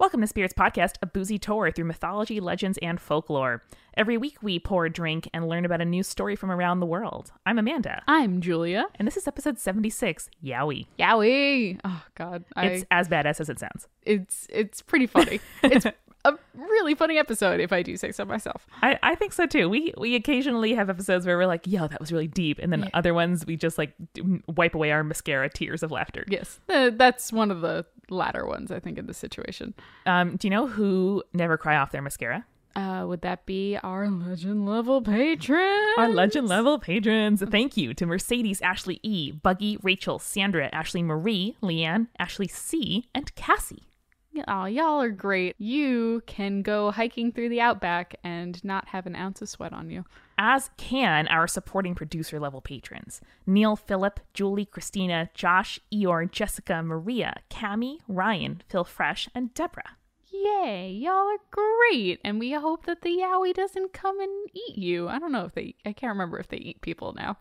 Welcome to Spirits Podcast, a boozy tour through mythology, legends, and folklore. Every week we pour a drink and learn about a new story from around the world. I'm Amanda. I'm Julia. And this is episode 76, Yowie. Yowie! Oh, God. It's as badass as it sounds. It's pretty funny. It's a really funny episode, if I do say so myself. I think so, too. We occasionally have episodes where we're like, yo, that was really deep. And then other ones, we just like wipe away our mascara tears of laughter. Yes. That's one of the latter ones, I think, in this situation. Do you know who never cry off their mascara? Would that be our legend level patrons? Our legend level patrons. Thank you to Mercedes, Ashley E, Buggy, Rachel, Sandra, Ashley Marie, Leanne, Ashley C, and Cassie. Oh, y'all are great. You can go hiking through the outback and not have an ounce of sweat on you. As can our supporting producer level patrons. Neil, Philip, Julie, Christina, Josh, Eeyore, Jessica, Maria, Cami, Ryan, Phil Fresh, and Deborah. Yay, y'all are great. And we hope that the Yowie doesn't come and eat you. I don't know if I can't remember if they eat people now.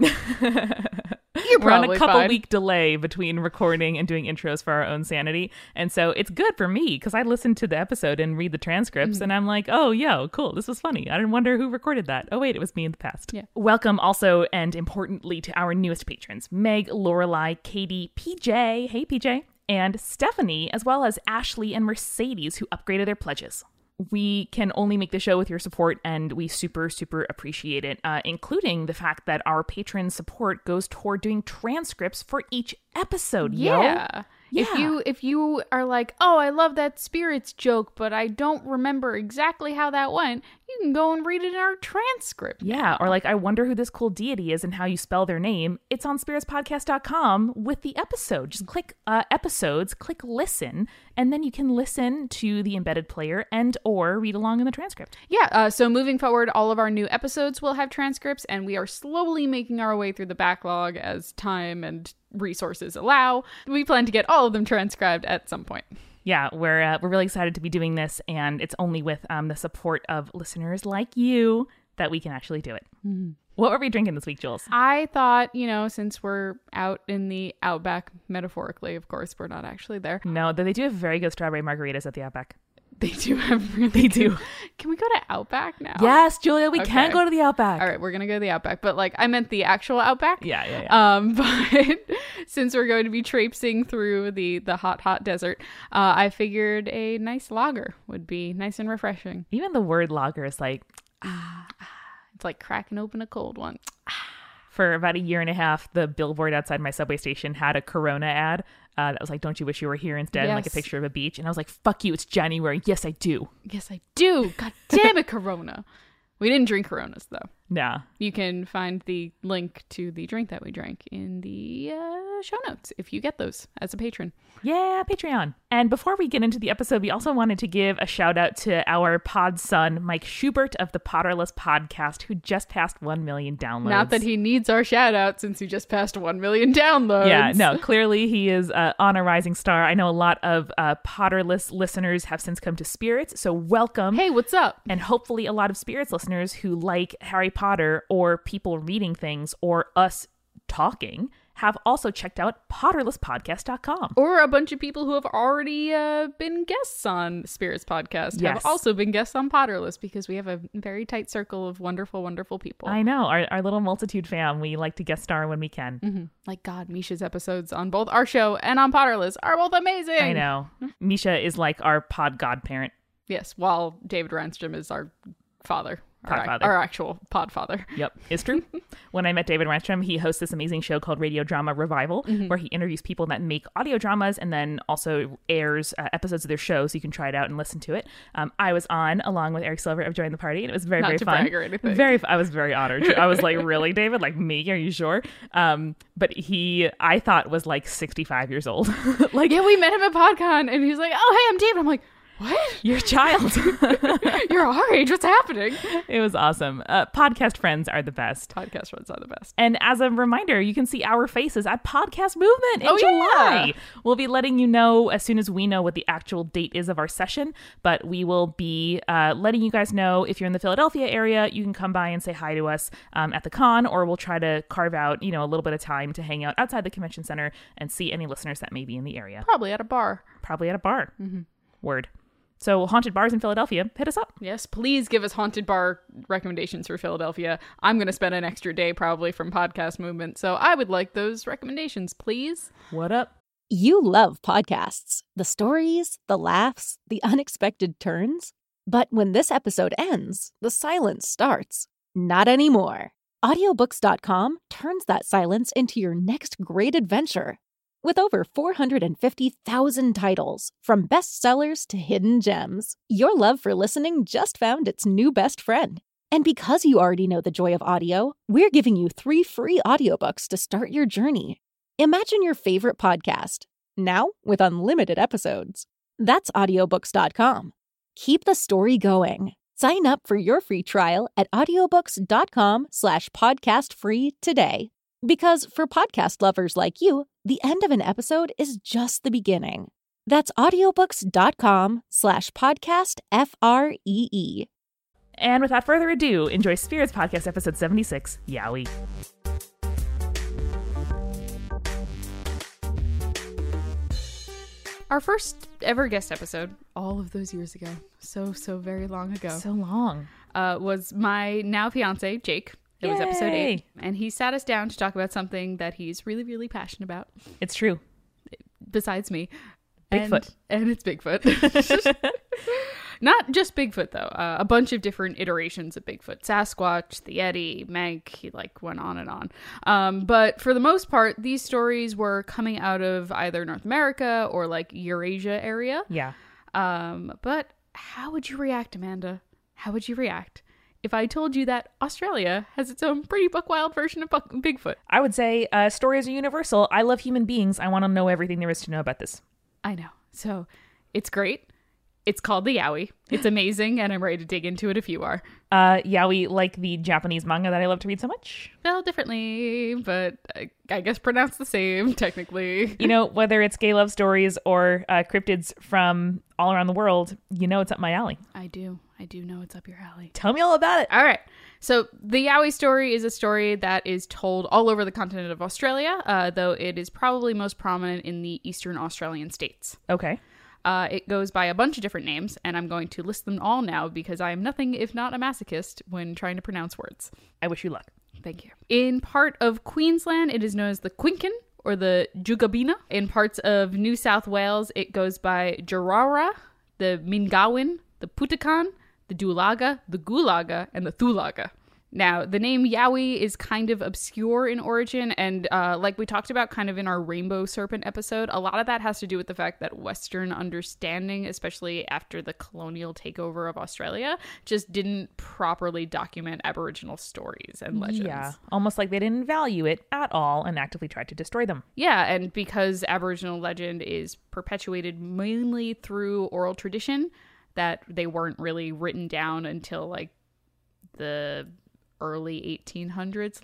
We're on a couple week delay between recording and doing intros for our own sanity. And so it's good for me because I listen to the episode and read the transcripts and I'm like, oh, yo, cool. This was funny. I didn't wonder who recorded that. Oh, wait, it was me in the past. Yeah. Welcome also and importantly to our newest patrons, Meg, Lorelai, Katie, PJ. Hey, PJ. And Stephanie, as well as Ashley and Mercedes, who upgraded their pledges. We can only make the show with your support, and we super, super appreciate it, including the fact that our patron support goes toward doing transcripts for each episode, Yeah. If you are like, oh, I love that spirits joke, but I don't remember exactly how that went, you can go and read it in our transcript. Yeah, or like, I wonder who this cool deity is and how you spell their name. It's on spiritspodcast.com with the episode. Just click episodes, click listen, and then you can listen to the embedded player and or read along in the transcript. Yeah, so moving forward, all of our new episodes will have transcripts, and we are slowly making our way through the backlog as time and resources allow. We plan to get all of them transcribed at some point. Yeah, we're really excited to be doing this, and it's only with the support of listeners like you that we can actually do it. Mm-hmm. What were we drinking this week, Jules? I thought, since we're out in the outback, metaphorically, of course, we're not actually there. No, they do have very good strawberry margaritas at the Outback. They do have really They do. Can we go to Outback now? Yes, Julia, we can go to the Outback. All right, we're going to go to the Outback. But I meant the actual Outback. Yeah. But since we're going to be traipsing through the hot desert, I figured a nice lager would be nice and refreshing. Even the word lager is like, it's like cracking open a cold one. For about a year and a half, the billboard outside my subway station had a Corona ad that was like, don't you wish you were here instead? Yes. And like a picture of a beach. And I was like, fuck you, it's January. Yes, I do. Yes, I do. God damn it, Corona. We didn't drink Coronas, though. Nah. You can find the link to the drink that we drank in the show notes if you get those as a patron. Yeah, Patreon. And before we get into the episode, we also wanted to give a shout out to our pod son, Mike Schubert of the Potterless podcast, who just passed 1 million downloads. Not that he needs our shout out since he just passed 1 million downloads. Yeah, no, clearly he is on a rising star. I know a lot of Potterless listeners have since come to Spirits, so welcome. Hey, what's up? And hopefully a lot of Spirits listeners who like Harry Potter or people reading things or us talking have also checked out potterlesspodcast.com. Or a bunch of people who have already been guests on Spirits Podcast have also been guests on Potterless, because we have a very tight circle of wonderful, wonderful people. I know. Our little multitude fam. We like to guest star when we can. Mm-hmm. Like, God, Misha's episodes on both our show and on Potterless are both amazing. I know. Misha is like our pod godparent. Yes, while David Ranstrom is our father. Podfather. Our actual podfather. Yep, it's true. When I met David Ranstrom, he hosts this amazing show called Radio Drama Revival, where he interviews people that make audio dramas and then also airs episodes of their show, so you can try it out and listen to it. I was on along with Eric Silver of Join the Party, and it was very, very fun. Brag or anything. I was very honored. I was like, really, David? Like me? Are you sure? But I thought was like 65 years old. Yeah, we met him at PodCon, and he's like, oh, hey, I'm David. I'm like, what? You're a child. You're our age. What's happening? It was awesome. Podcast friends are the best. Podcast friends are the best. And as a reminder, you can see our faces at Podcast Movement in July. Yeah. We'll be letting you know as soon as we know what the actual date is of our session. But we will be letting you guys know if you're in the Philadelphia area, you can come by and say hi to us at the con, or we'll try to carve out, a little bit of time to hang out outside the convention center and see any listeners that may be in the area. Probably at a bar. Mm-hmm. Word. So haunted bars in Philadelphia, hit us up. Yes, please give us haunted bar recommendations for Philadelphia. I'm going to spend an extra day probably from Podcast Movement, so I would like those recommendations, please. What up? You love podcasts, the stories, the laughs, the unexpected turns. But when this episode ends, the silence starts. Not anymore. Audiobooks.com turns that silence into your next great adventure. With over 450,000 titles, from bestsellers to hidden gems, your love for listening just found its new best friend. And because you already know the joy of audio, we're giving you 3 free audiobooks to start your journey. Imagine your favorite podcast, now with unlimited episodes. That's audiobooks.com. Keep the story going. Sign up for your free trial at audiobooks.com/podcastfree today. Because for podcast lovers like you, the end of an episode is just the beginning. That's audiobooks.com/podcastfree. And without further ado, enjoy Spirits Podcast episode 76, Yowie. Our first ever guest episode, all of those years ago, so very long ago, So long. was my now fiance, Jake. It was episode 8. Yay. And he sat us down to talk about something that he's really, really passionate about, It's true. besides me. Bigfoot. And it's Bigfoot. Not just Bigfoot, though. A bunch of different iterations of Bigfoot. Sasquatch, the Yeti, Meg. He went on and on. But for the most part, these stories were coming out of either North America or Eurasia area. Yeah. But how would you react, Amanda? How would you react if I told you that Australia has its own pretty buck-wild version of Bigfoot? I would say stories are universal. I love human beings. I want to know everything there is to know about this. I know. So it's great. It's called the Yowie. It's amazing, and I'm ready to dig into it if you are. Yowie, like the Japanese manga that I love to read so much. Spelled differently, but I guess pronounced the same, technically. You know, whether it's gay love stories or cryptids from all around the world, you know it's up my alley. I do know it's up your alley. Tell me all about it. All right. So the Yowie story is a story that is told all over the continent of Australia, though it is probably most prominent in the eastern Australian states. Okay. It goes by a bunch of different names, and I'm going to list them all now because I am nothing if not a masochist when trying to pronounce words. I wish you luck. Thank you. In part of Queensland, it is known as the Quinkin or the Jugabina. In parts of New South Wales, it goes by Jarara, the Mingawin, the Putakan, the Dulaga, the Gulaga, and the Thulaga. Now, the name Yowie is kind of obscure in origin, and like we talked about kind of in our Rainbow Serpent episode, a lot of that has to do with the fact that Western understanding, especially after the colonial takeover of Australia, just didn't properly document Aboriginal stories and legends. Yeah, almost like they didn't value it at all and actively tried to destroy them. Yeah, and because Aboriginal legend is perpetuated mainly through oral tradition, that they weren't really written down until the early 1800s,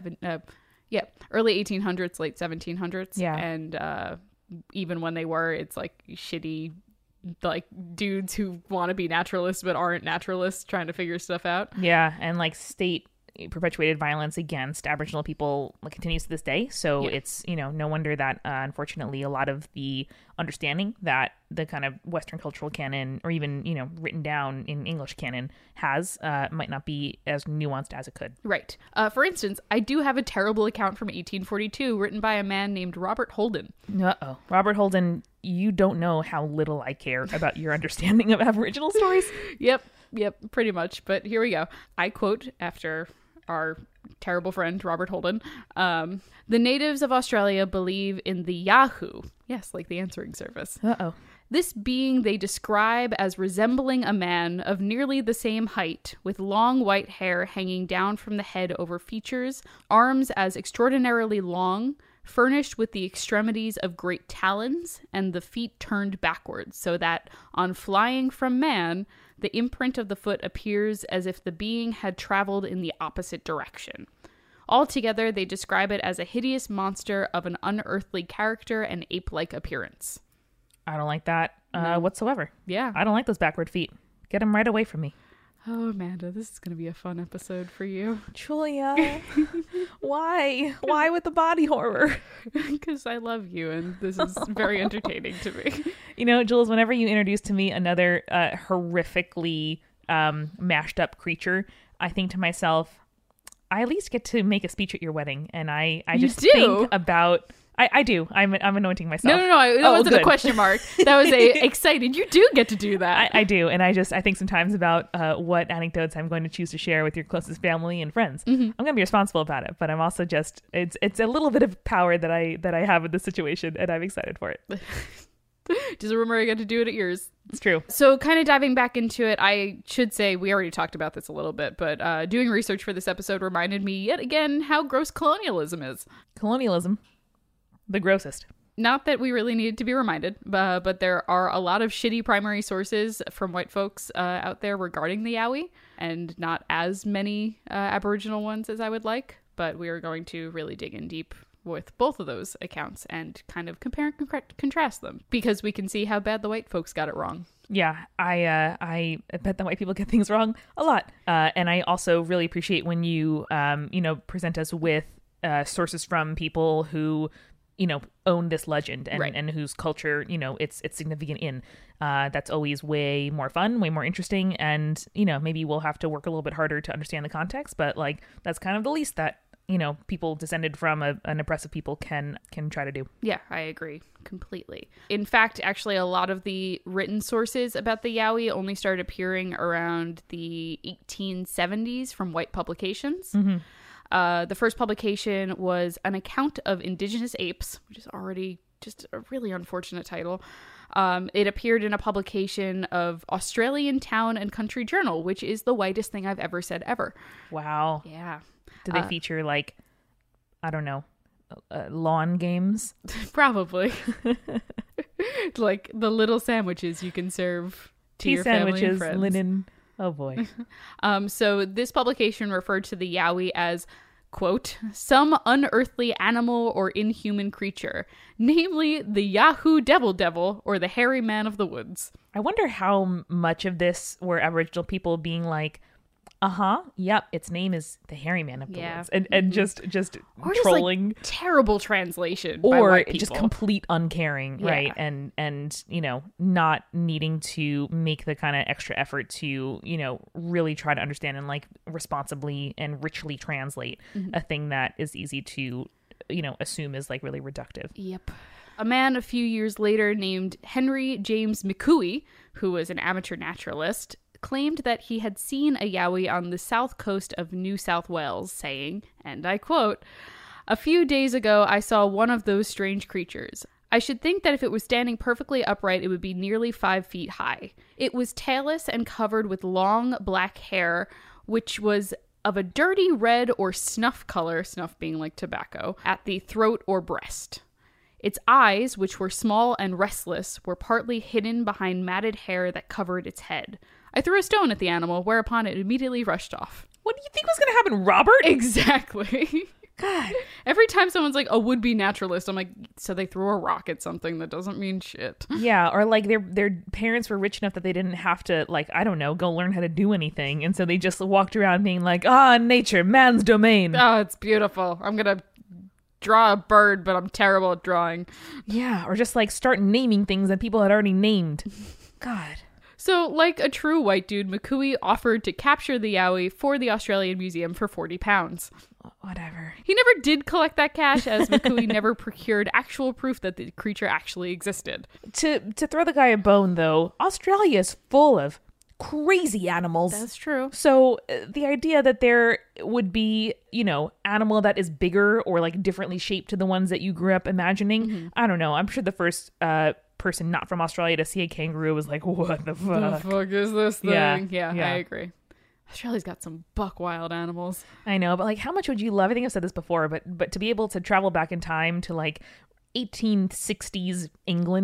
early 1800s, late 1700s. Yeah. And even when they were, it's shitty dudes who want to be naturalists but aren't naturalists trying to figure stuff out. Yeah, and state perpetuated violence against Aboriginal people continues to this day. So it's, no wonder that unfortunately a lot of the understanding that the kind of Western cultural canon or even, written down in English canon has might not be as nuanced as it could. Right. For instance, I do have a terrible account from 1842 written by a man named Robert Holden. Uh-oh. Robert Holden, you don't know how little I care about your understanding of Aboriginal stories. Yep, pretty much. But here we go. I quote after our terrible friend Robert Holden. The natives of Australia believe in the Yahoo. Yes, like the answering service. Uh-oh. This being they describe as resembling a man of nearly the same height, with long white hair hanging down from the head over features, arms as extraordinarily long, furnished with the extremities of great talons, and the feet turned backwards, so that, on flying from man, the imprint of the foot appears as if the being had traveled in the opposite direction. Altogether, they describe it as a hideous monster of an unearthly character and ape-like appearance. I don't like that whatsoever. Yeah. I don't like those backward feet. Get them right away from me. Oh, Amanda, this is going to be a fun episode for you. Julia, why? Why with the body horror? Because I love you, and this is very entertaining to me. You know, Jules, whenever you introduce to me another horrifically mashed up creature, I think to myself, I at least get to make a speech at your wedding. And I just think about... I do. I'm anointing myself. No. That wasn't a question mark. That was excited. You do get to do that. I do. And I think sometimes about what anecdotes I'm going to choose to share with your closest family and friends. Mm-hmm. I'm going to be responsible about it, but I'm also just, it's a little bit of power that I have in this situation, and I'm excited for it. Just remember, I get to do it at yours. It's true. So kind of diving back into it, I should say we already talked about this a little bit, but doing research for this episode reminded me yet again how gross colonialism is. Colonialism. The grossest. Not that we really needed to be reminded, but there are a lot of shitty primary sources from white folks out there regarding the Yowie, and not as many Aboriginal ones as I would like, but we are going to really dig in deep with both of those accounts and kind of compare and contrast them, because we can see how bad the white folks got it wrong. Yeah, I bet the white people get things wrong a lot. And I also really appreciate when you, present us with sources from people who own this legend and, right. and whose culture, it's significant in. That's always way more fun, way more interesting. And, maybe we'll have to work a little bit harder to understand the context, but that's kind of the least that, people descended from an oppressive people can try to do. Yeah, I agree completely. In fact, actually, a lot of the written sources about the Yowie only started appearing around the 1870s from white publications. Mm-hmm. The first publication was An Account of Indigenous Apes, which is already just a really unfortunate title. It appeared in a publication of Australian Town and Country Journal, which is the whitest thing I've ever said ever. Wow. Yeah. Did they feature, I don't know, lawn games? Probably. Like the little sandwiches you can serve to tea your family and sandwiches, friends. linen. Oh boy. So this publication referred to the Yowie as, quote, some unearthly animal or inhuman creature, namely the Yahoo Devil or the hairy man of the woods. I wonder how much of this were Aboriginal people being like, yep, its name is the hairy man of the woods. And just or trolling. Just, terrible translation or by white people. Just complete uncaring, yeah. right? And not needing to make the kind of extra effort to, really try to understand and responsibly and richly translate a thing that is easy to, assume is really reductive. Yep. A man a few years later named Henry James McCooey, who was an amateur naturalist, claimed that he had seen a Yowie on the south coast of New South Wales, saying, and I quote, "A few days ago I saw one of those strange creatures. I should think that if it was standing perfectly upright, it would be nearly 5 feet high. It was tailless and covered with long black hair, which was of a dirty red or snuff color, snuff being like tobacco, at the throat or breast. Its eyes, which were small and restless, were partly hidden behind matted hair that covered its head. I threw a stone at the animal, whereupon it immediately rushed off." What do you think was going to happen, Robert? Exactly. God. Every time someone's like a would-be naturalist, I'm like, so they threw a rock at something that doesn't mean shit. Yeah, or their parents were rich enough that they didn't have to, I don't know, go learn how to do anything. And so they just walked around being like, nature, man's domain. Oh, it's beautiful. I'm going to draw a bird, but I'm terrible at drawing. Yeah, or just start naming things that people had already named. God. So, like a true white dude, McCooey offered to capture the Yowie for the Australian Museum for £40. Whatever. He never did collect that cash, as McCooey never procured actual proof that the creature actually existed. To throw the guy a bone, though, Australia is full of crazy animals. That's true. So the idea that there would be, animal that is bigger or differently shaped to the ones that you grew up imagining, I don't know. I'm sure the first person not from Australia to see a kangaroo was like, what the fuck? The fuck is this thing? Yeah, Yeah. I agree. Australia's got some buck wild animals. I know, but how much would you love? I think I've said this before, but to be able to travel back in time to 1860s England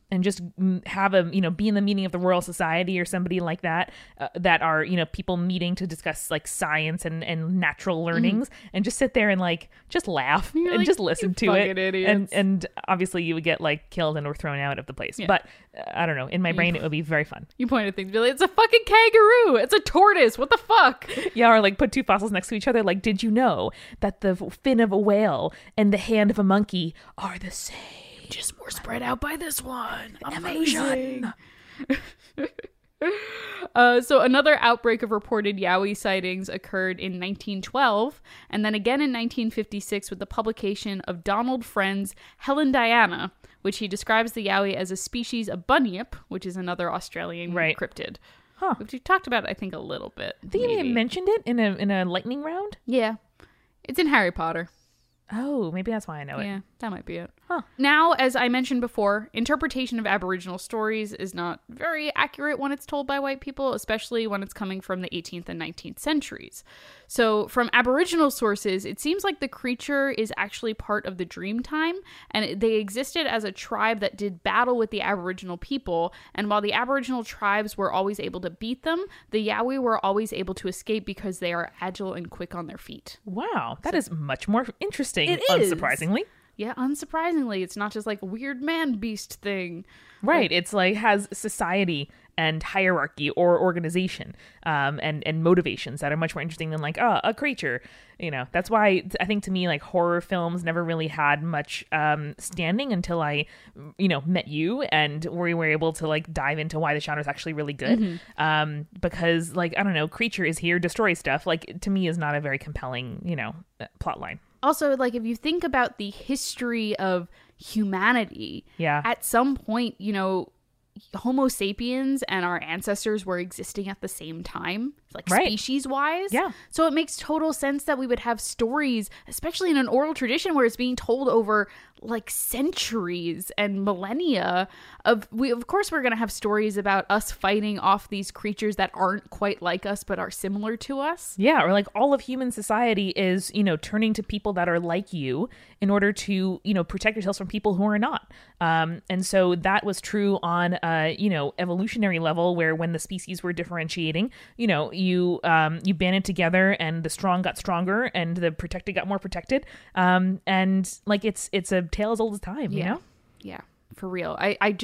and just have a, be in the meeting of the Royal Society or somebody like that, that are, people meeting to discuss like science and natural learnings, and just sit there and like just laugh and just listen to it. Idiots. And obviously you would get like killed and or thrown out of the place. Yeah. But I don't know. In my brain, it would be very fun. You point at things, be like, it's a fucking kangaroo. It's a tortoise. What the fuck? Yeah, or like put two fossils next to each other. Like, did you know that the fin of a whale and the hand of a monkey are the same? Just more spread out by this one. Evolution. So another outbreak of reported Yowie sightings occurred in 1912, and then again in 1956 with the publication of Donald Friend's Helen Diana, which he describes the Yowie as a species of bunyip, which is another Australian cryptid. Huh. Which we talked about, I think, a little bit. I think you may have mentioned it in a lightning round. Yeah. It's in Harry Potter. Oh, maybe that's why I know it. Yeah, that might be it. Huh. Now, as I mentioned before, interpretation of Aboriginal stories is not very accurate when it's told by white people, especially when it's coming from the 18th and 19th centuries. So, from Aboriginal sources, it seems like the creature is actually part of the Dreamtime, and they existed as a tribe that did battle with the Aboriginal people, and while the Aboriginal tribes were always able to beat them, the Yowie were always able to escape because they are agile and quick on their feet. Wow, that is much more interesting, It is. unsurprisingly. Yeah, unsurprisingly, it's not just like a weird man-beast thing. Right. It's like has society and hierarchy or organization, and motivations that are much more interesting than like, a creature. That's why I think to me, like horror films never really had much standing until I, met you and we were able to like dive into why the genre is actually really good. Because like, I don't know, creature is here, destroy stuff. Like to me is not a very compelling, plot line. Also, like, if you think about the history of humanity, at some point, Homo sapiens and our ancestors were existing at the same time, like species-wise. Yeah. So it makes total sense that we would have stories, especially in an oral tradition where it's being told over like centuries and millennia of course we're going to have stories about us fighting off these creatures that aren't quite like us but are similar to us. Yeah, or like all of human society is, turning to people that are like you in order to, protect yourselves from people who are not. And so that was true on evolutionary level, where when the species were differentiating, you banded together and the strong got stronger and the protected got more protected. And like it's a tale as old as time, you know? Yeah, for real.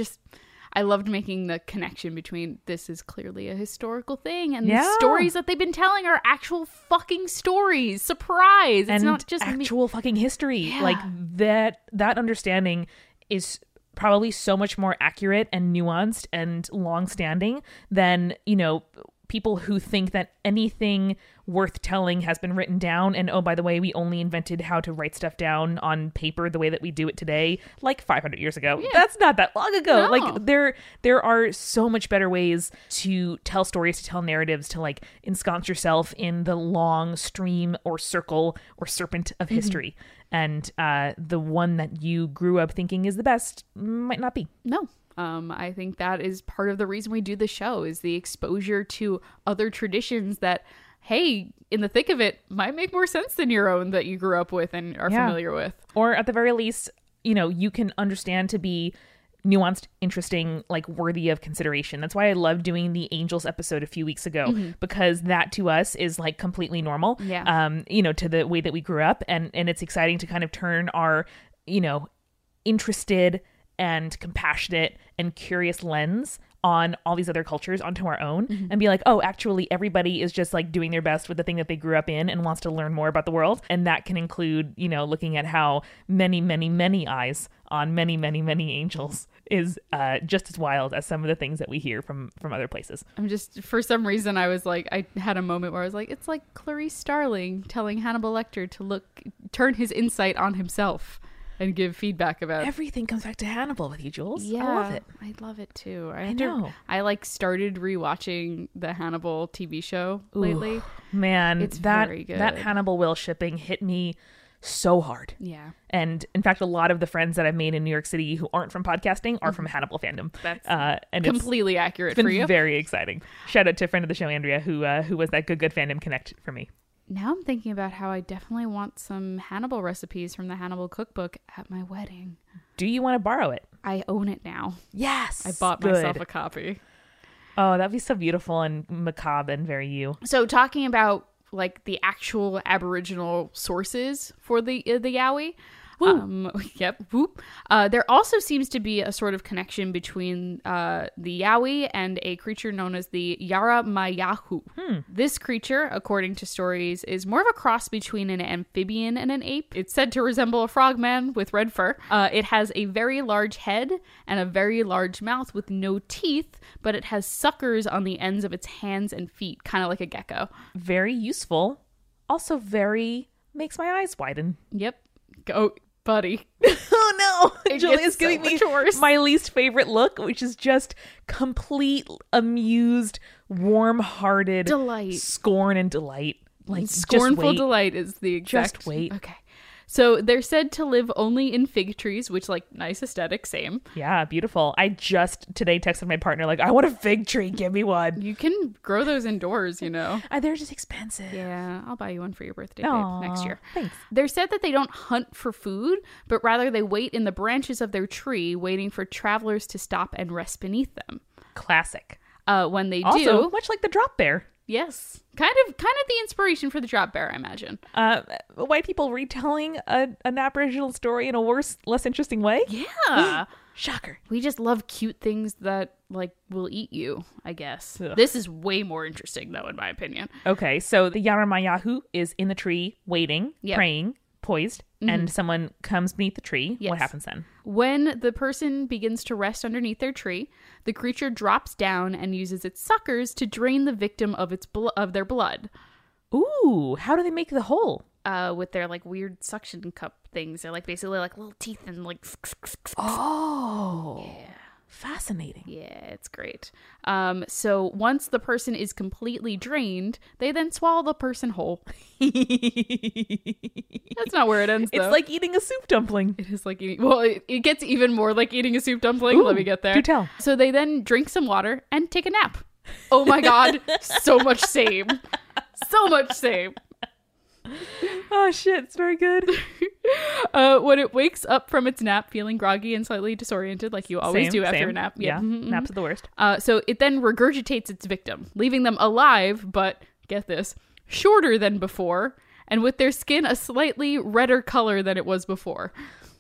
I loved making the connection between this is clearly a historical thing and the stories that they've been telling are actual fucking stories. Surprise! It's not just actual fucking history. Yeah. Like that understanding is probably so much more accurate and nuanced and long-standing than, people who think that anything worth telling has been written down, and oh, by the way, we only invented how to write stuff down on paper the way that we do it today like 500 years ago. Yeah. That's not that long ago. No. Like there are so much better ways to tell stories, to tell narratives, to like ensconce yourself in the long stream or circle or serpent of history. And the one that you grew up thinking is the best might not be. No. I think that is part of the reason we do the show, is the exposure to other traditions that, hey, in the thick of it, might make more sense than your own that you grew up with and are familiar with. Or at the very least, you can understand to be nuanced, interesting, like worthy of consideration. That's why I loved doing the Angels episode a few weeks ago, because that to us is like completely normal, to the way that we grew up. And it's exciting to kind of turn our, interested and compassionate and curious lens on all these other cultures onto our own and be like, oh, actually everybody is just like doing their best with the thing that they grew up in and wants to learn more about the world. And that can include, looking at how many, many, many eyes on many, many, many angels is just as wild as some of the things that we hear from other places. I'm just, for some reason, I was like, I had a moment where I was like, it's like Clarice Starling telling Hannibal Lecter to turn his insight on himself and give feedback about everything. Comes back to Hannibal with you, Jules. Yeah, I love it. I love it too. I know. I started rewatching the Hannibal TV show lately. Man, it's very good. That Hannibal Will shipping hit me so hard. Yeah. And in fact, a lot of the friends that I've made in New York City who aren't from podcasting are from Hannibal fandom. That's and completely accurate it's been for you. Very exciting. Shout out to a friend of the show, Andrea, who was that good fandom connect for me. Now I'm thinking about how I definitely want some Hannibal recipes from the Hannibal cookbook at my wedding. Do you want to borrow it? I own it now. Yes. I bought myself a copy. Oh, that'd be so beautiful and macabre and very you. So talking about like the actual Aboriginal sources for the Yowie. Yep. Whoop. There also seems to be a sort of connection between the Yowie and a creature known as the Yaramayahu. This creature, according to stories, is more of a cross between an amphibian and an ape. It's said to resemble a frogman with red fur. It has a very large head and a very large mouth with no teeth, but it has suckers on the ends of its hands and feet, kind of like a gecko. Very useful. Also very makes my eyes widen. Yep. Go, buddy. Oh no! It Julia's gets giving so me much worse. my least favorite look, which is just complete amused, warm-hearted Delight. scorn and delight. Like Scornful just wait. delight is the exact. Just wait. Okay. So they're said to live only in fig trees, which, like, nice aesthetic, same. Yeah, beautiful. I just today texted my partner like, I want a fig tree. Give me one. You can grow those indoors, you know. They're just expensive. Yeah, I'll buy you one for your birthday, babe, Aw, next year. thanks. They're said that they don't hunt for food, but rather they wait in the branches of their tree, waiting for travelers to stop and rest beneath them. Classic. When they Also, do, much like the drop bear. yes, kind of the inspiration for the drop bear, I imagine. White people retelling an Aboriginal story in a worse, less interesting way. Yeah. Shocker. We just love cute things that, like, will eat you, I guess. Ugh. This is way more interesting, though, in my opinion. Okay, so the Yaramayahu is in the tree, waiting, Yep. praying, poised, and someone comes beneath the tree. Yes. What happens then? When the person begins to rest underneath their tree, the creature drops down and uses its suckers to drain the victim of of their blood. Ooh, how do they make the hole? With their, like, weird suction cup things. They're, like, basically like little teeth and, like... Oh, Yeah. fascinating. Yeah, it's great. So once the person is completely drained, they then swallow the person whole. That's not where it ends, though. It's like eating a soup dumpling. It is like eating... Well, it gets even more like eating a soup dumpling. Ooh, Let me get there. do tell. So they then drink some water and take a nap. Oh my god. So much same. So much same. Oh shit, it's very good. When it wakes up from its nap feeling groggy and slightly disoriented, like you always do after a nap. Yeah, Mhm, mhm. naps are the worst. So it then regurgitates its victim, leaving them alive, but get this, shorter than before, and with their skin a slightly redder color than it was before.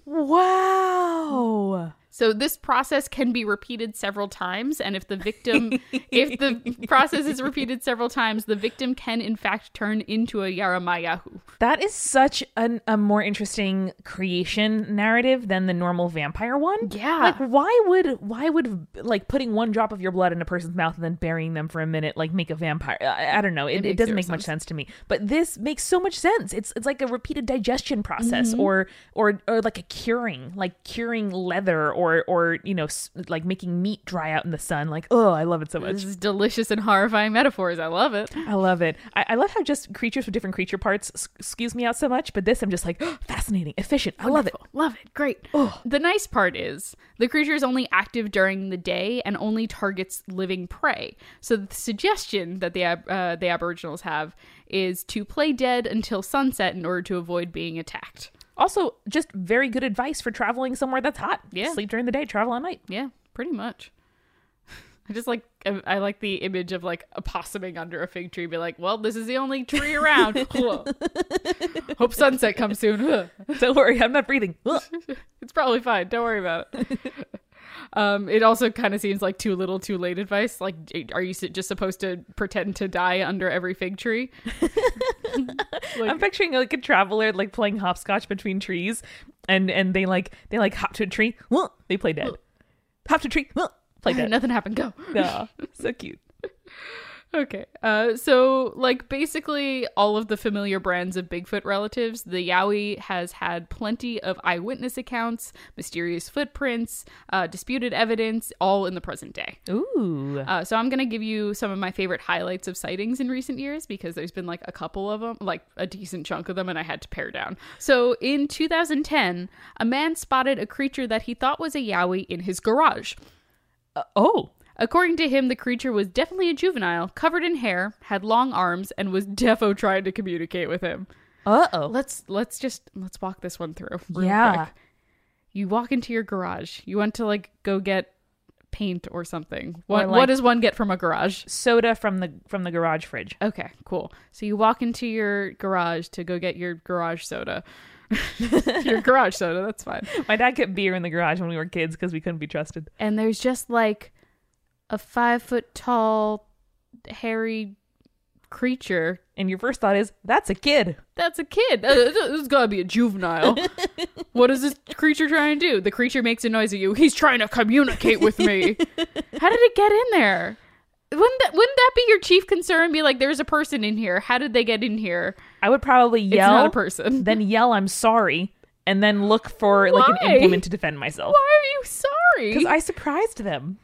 Wow. So this process can be repeated several times, and if the process is repeated several times, the victim can in fact turn into a Yaramayahu. That is such a more interesting creation narrative than the normal vampire one. Yeah. Like why would like putting one drop of your blood in a person's mouth and then burying them for a minute like make a vampire? I don't know. It makes doesn't zero make much sense. sense to me. But this makes so much sense. It's like a repeated digestion process or like a curing leather or you know like making meat dry out in the sun. Like, oh, I love it so much. This is delicious and horrifying metaphors. I love it. I love it. I love how just creatures with different creature parts skews me out so much, but this I'm just like, fascinating, efficient. I love it. Wonderful. Love it. Great. The nice part is the creature is only active during the day and only targets living prey. So the suggestion that the Aboriginals have is to play dead until sunset in order to avoid being attacked. Also, just very good advice for traveling somewhere that's hot. Yeah. Sleep during the day, travel at night. Yeah, pretty much. I like the image of like a possuming under a fig tree, be like, well, this is the only tree around. Hope sunset comes soon. Don't worry, I'm not breathing. It's probably fine. Don't worry about it. It also kind of seems like too little, too late advice. Like, are you just supposed to pretend to die under every fig tree? I'm picturing like a traveler like playing hopscotch between trees, and they hop to a tree. Well, they play dead. Hop to a tree. Well, play dead. Nothing happened. Go. No, so cute. Okay. So, like, basically all of the familiar brands of Bigfoot relatives, the Yowie has had plenty of eyewitness accounts, mysterious footprints, disputed evidence, all in the present day. Ooh. So I'm going to give you some of my favorite highlights of sightings in recent years because there's been like a couple of them, like a decent chunk of them, and I had to pare down. So in 2010, a man spotted a creature that he thought was a Yowie in his garage. Oh. According to him, the creature was definitely a juvenile, covered in hair, had long arms, and was defo trying to communicate with him. Uh-oh. Let's walk this one through real Yeah. quick. You walk into your garage. You want to like go get paint or something. Or, What does one get from a garage? Soda from the garage fridge. Okay, cool. So you walk into your garage to go get your garage soda. Your garage soda, that's fine. My dad kept beer in the garage when we were kids because we couldn't be trusted. And there's just like a 5-foot tall, hairy creature. And your first thought is, that's a kid. That's a kid. This has got to be a juvenile. What is this creature trying to do? The creature makes a noise at you. He's trying to communicate with me. How did it get in there? Wouldn't that be your chief concern? Be like, there's a person in here. How did they get in here? I would probably yell. It's not a person. Then yell, I'm sorry. And then look for like an Why? implement to defend myself. Why are you sorry? Because I surprised them.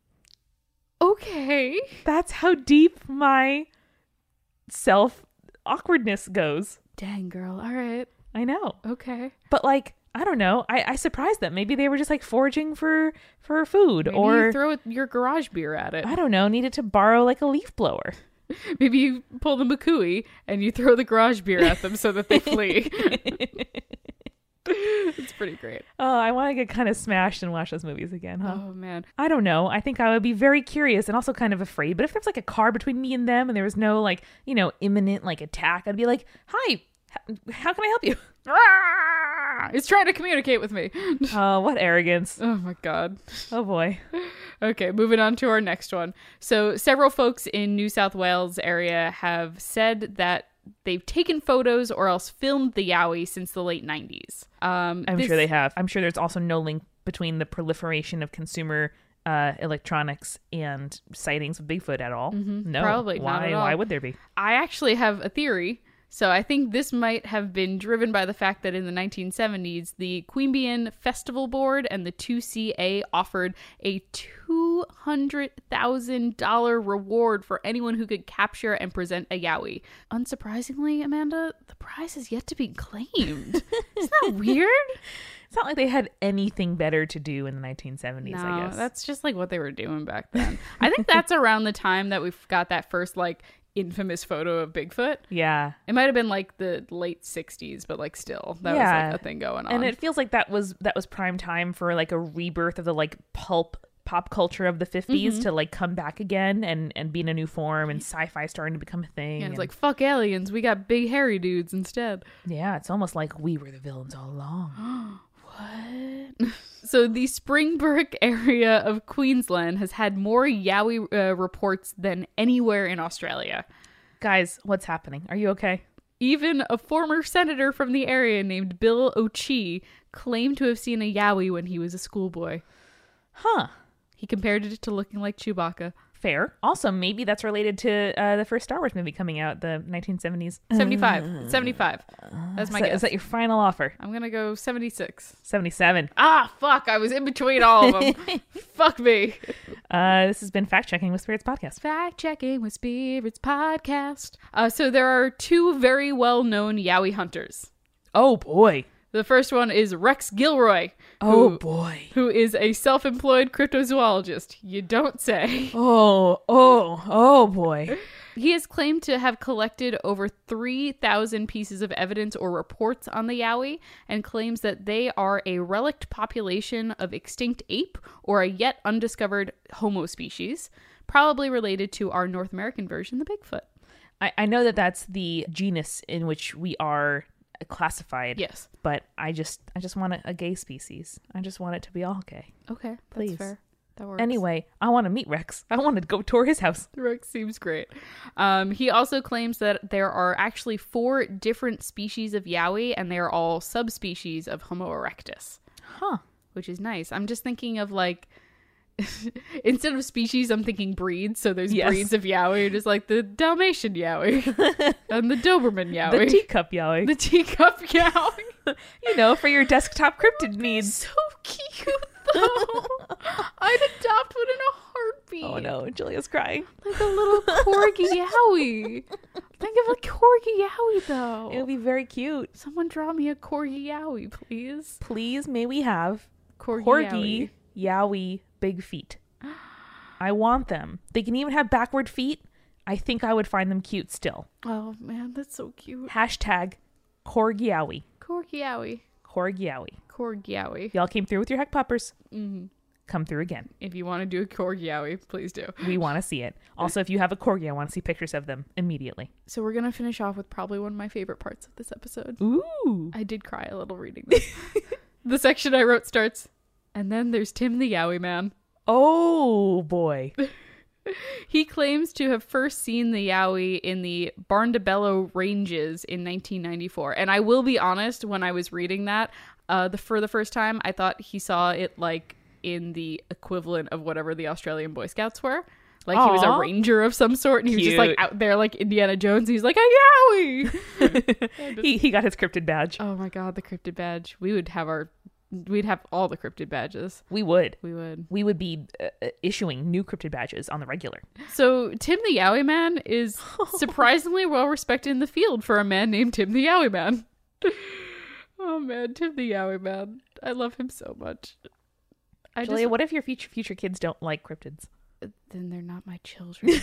Okay. That's how deep my self-awkwardness goes. Dang, girl. All right. I know. Okay. But like, I don't know. I surprised them. Maybe they were just like foraging for food. Maybe or you throw your garage beer at it. I don't know, needed to borrow like a leaf blower. Maybe you pull the McCooey and you throw the garage beer at them so that they flee. It's pretty great. Oh, I want to get kind of smashed and watch those movies again, huh? Oh, man. I don't know. I think I would be very curious and also kind of afraid. But if there's like a car between me and them and there was no like, imminent like attack, I'd be like, hi, how can I help you? It's trying to communicate with me. Oh, what arrogance. Oh, my God. Oh, boy. Okay, moving on to our next one. So several folks in New South Wales area have said that they've taken photos or else filmed the Yowie since the late 90s. I'm sure they have. I'm sure there's also no link between the proliferation of consumer electronics and sightings of Bigfoot at all. No, probably not at all. Why would there be? I actually have a theory. So I think this might have been driven by the fact that in the 1970s, the Queanbeyan Festival Board and the 2CA offered a $200,000 reward for anyone who could capture and present a Yowie. Unsurprisingly, Amanda, the prize is yet to be claimed. Isn't that weird? It's not like they had anything better to do in the 1970s, I guess. That's just like what they were doing back then. I think that's around the time that we've got that first like infamous photo of Bigfoot. Yeah. It might have been like the late 60s, but like still that was like a thing going on. And it feels like that was prime time for like a rebirth of the like pop culture of the 50s to like come back again and be in a new form, and sci-fi starting to become a thing. Yeah, it's like, fuck aliens, we got big hairy dudes instead. Yeah, it's almost like we were the villains all along. What? So the Springbrook area of Queensland has had more Yowie reports than anywhere in Australia. Guys, what's happening? Are you okay? Even a former senator from the area named Bill O'Chee claimed to have seen a Yowie when he was a schoolboy. Huh. He compared it to looking like Chewbacca. Fair. Also, maybe that's related to the first Star Wars movie coming out, the 1970s. 75. 75. That's my guess. Is that your final offer? I'm going to go 76. 77. Ah, fuck. I was in between all of them. Fuck me. This has been Fact Checking with Spirits Podcast. Fact Checking with Spirits Podcast. So there are two very well-known Yowie hunters. Oh, boy. The first one is Rex Gilroy. Oh, boy. Who is a self-employed cryptozoologist. You don't say. Oh, boy. He is claimed to have collected over 3,000 pieces of evidence or reports on the Yowie, and claims that they are a relict population of extinct ape or a yet undiscovered Homo species, probably related to our North American version, the Bigfoot. I know that that's the genus in which we are classified. Yes. But I just want a gay species. I just want it to be all gay. Okay, Please. that's fair. That works. Anyway, I want to meet Rex. I want to go tour his house. Rex seems great. He also claims that there are actually 4 different species of Yowie, and they are all subspecies of Homo erectus. Huh. Which is nice. I'm just thinking of like, instead of species, I'm thinking breeds. So there's breeds of Yowie, just like the Dalmatian Yowie and the Doberman Yowie. The teacup Yowie. The teacup Yowie. For your desktop cryptid needs. So cute, though. I'd adopt one in a heartbeat. Oh no, Julia's crying. Like a little corgi Yowie. Think of a corgi Yowie, though. It would be very cute. Someone draw me a corgi Yowie, please. Please, may we have Corgi Yowie big feet. I want them. They can even have backward feet. I think I would find them cute still. Oh man, that's so cute. Hashtag Corgi Yowie. Corgi Yowie. Korg Yowie. Korg Yowie. Y'all came through with your heck poppers. Come through again. If you want to do a Korg Yowie, please do. We want to see it. Also, if you have a Corgi, I want to see pictures of them immediately. So we're going to finish off with probably one of my favorite parts of this episode. Ooh. I did cry a little reading this. The section I wrote starts, and then there's Tim the Yowie Man. Oh, boy. He claims to have first seen the Yowie in the Barntabello Ranges in 1994. And I will be honest, when I was reading that for the first time, I thought he saw it like in the equivalent of whatever the Australian Boy Scouts were. Like he was a ranger of some sort, and he was just like out there like Indiana Jones. And he's like, a Yowie! He got his cryptid badge. Oh my god, the cryptid badge. We'd have all the cryptid badges. We would. We would be issuing new cryptid badges on the regular. So Tim the Yowie Man is surprisingly well respected in the field for a man named Tim the Yowie Man. Oh man, Tim the Yowie Man. I love him so much. Julia, what if your future kids don't like cryptids? Then they're not my children.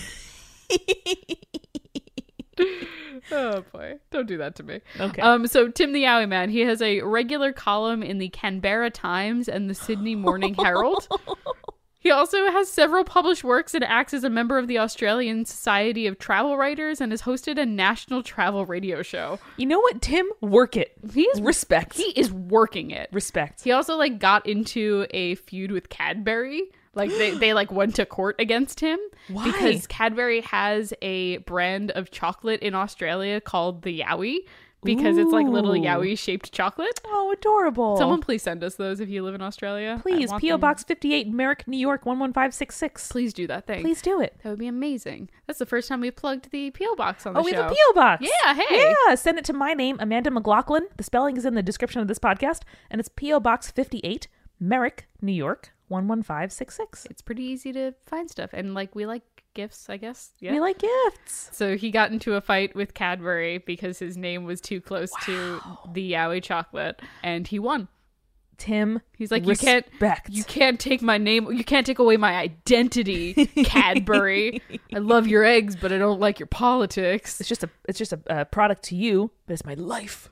Oh boy, don't do that to me. Okay. So Tim the Yowie Man, he has a regular column in the Canberra Times and the Sydney Morning Herald. He also has several published works and acts as a member of the Australian Society of Travel Writers and has hosted a national travel radio show. You know what, Tim? Work it. Respect. He is working it. Respect. He also like got into a feud with Cadbury. Like they like went to court against him. Why? Because Cadbury has a brand of chocolate in Australia called the Yowie. Because it's like little Yowie shaped chocolate. Oh, adorable. Someone please send us those if you live in Australia. Please, P.O. Box 58, Merrick, New York, 11566. Please do that thing. Please do it. That would be amazing. That's the first time we plugged the P.O. Box on the show. Oh, we have a P.O. Box. Yeah, hey. Yeah, send it to my name, Amanda McLaughlin. The spelling is in the description of this podcast. And it's P.O. Box 58, Merrick, New York, 11566. It's pretty easy to find stuff. And like we like gifts, I guess. Yeah. We like gifts. So he got into a fight with Cadbury because his name was too close to the Yowie chocolate, and he won. Tim, he's like, respect. You can't take my name. You can't take away my identity, Cadbury. I love your eggs, but I don't like your politics. It's just a product to you, but it's my life.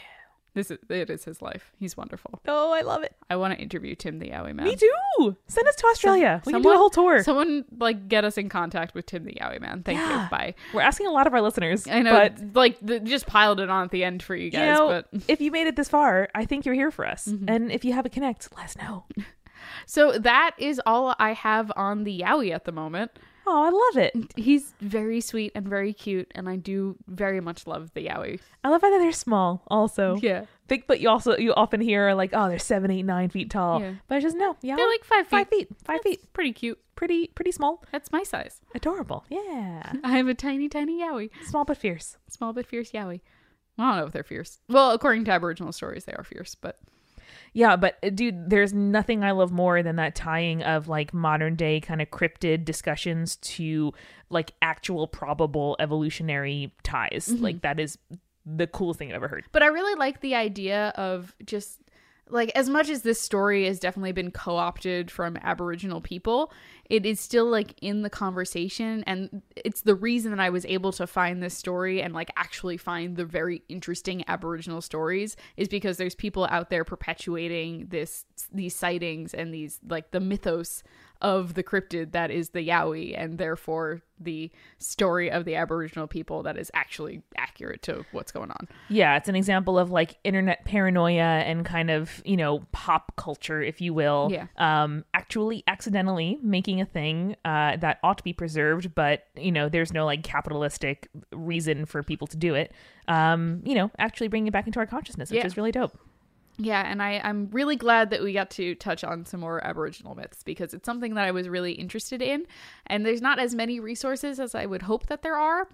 It is his life. He's wonderful. Oh, I love it. I want to interview Tim the Yowie Man. Me too. Send us to Australia. We can do a whole tour. Someone like get us in contact with Tim the Yowie Man. Thank you. Bye. We're asking a lot of our listeners. I know, but like just piled it on at the end for you guys. But if you made it this far, I think you're here for us. Mm-hmm. And if you have a connect, let us know. So that is all I have on the Yowie at the moment. Oh, I love it. He's very sweet and very cute, and I do very much love the Yowie. I love how they're small also. Yeah. But you often hear like, oh, they're 7, 8, 9 feet tall. Yeah. But I just know. Yeah. They're like 5 feet. 5 feet. 5 feet. Pretty cute. Pretty small. That's my size. Adorable. Yeah. I have a tiny, tiny Yowie. Small but fierce. Small but fierce Yowie. I don't know if they're fierce. Well, according to Aboriginal stories, they are fierce, but... Yeah, but dude, there's nothing I love more than that tying of like modern day kind of cryptid discussions to like actual probable evolutionary ties. Mm-hmm. Like that is the coolest thing I've ever heard. But I really like the idea of just like, as much as this story has definitely been co-opted from Aboriginal people, it is still like in the conversation, and it's the reason that I was able to find this story and like actually find the very interesting Aboriginal stories is because there's people out there perpetuating these sightings and these like the mythos of the cryptid that is the Yowie, and therefore the story of the Aboriginal people that is actually accurate to what's going on. Yeah, it's an example of like internet paranoia and kind of, you know, pop culture, if you will. Yeah. Actually accidentally making a thing that ought to be preserved, but, you know, there's no like capitalistic reason for people to do it. You know, actually bringing it back into our consciousness, which is really dope. Yeah, and I'm really glad that we got to touch on some more Aboriginal myths because it's something that I was really interested in. And there's not as many resources as I would hope that there are,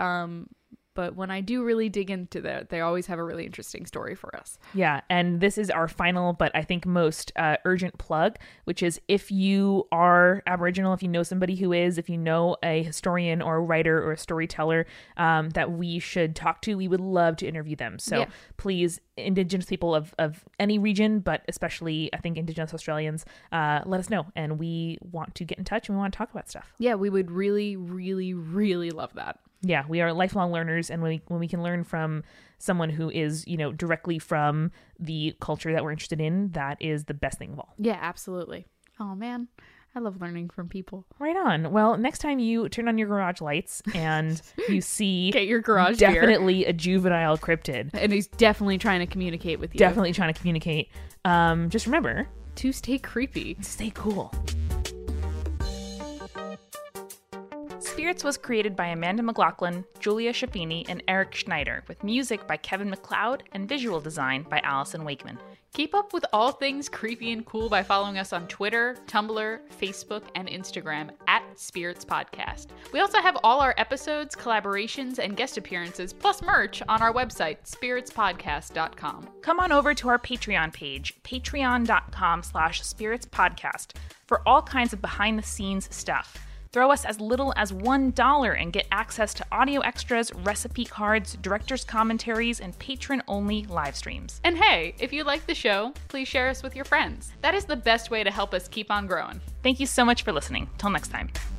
but when I do really dig into that, they always have a really interesting story for us. Yeah, and this is our final, but I think most urgent plug, which is if you are Aboriginal, if you know somebody who is, if you know a historian or a writer or a storyteller that we should talk to, we would love to interview them. So please, Indigenous people of any region, but especially I think Indigenous Australians, let us know. And we want to get in touch and we want to talk about stuff. Yeah, we would really, really, really love that. Yeah, we are lifelong learners, and when we can learn from someone who is, directly from the culture that we're interested in, that is the best thing of all. Yeah, absolutely. Oh, man. I love learning from people. Right on. Well, next time you turn on your garage lights and you see Get your garage definitely a juvenile cryptid. And he's definitely trying to communicate with you. Definitely trying to communicate. Just remember to stay creepy. Stay cool. Spirits was created by Amanda McLaughlin, Julia Schaffini, and Eric Schneider, with music by Kevin MacLeod and visual design by Allison Wakeman. Keep up with all things creepy and cool by following us on Twitter, Tumblr, Facebook, and Instagram @Spirits Podcast. We also have all our episodes, collaborations, and guest appearances, plus merch on our website, spiritspodcast.com. Come on over to our Patreon page, patreon.com/spiritspodcast, for all kinds of behind-the-scenes stuff. Throw us as little as $1 and get access to audio extras, recipe cards, director's commentaries, and patron-only live streams. And hey, if you like the show, please share us with your friends. That is the best way to help us keep on growing. Thank you so much for listening. Till next time.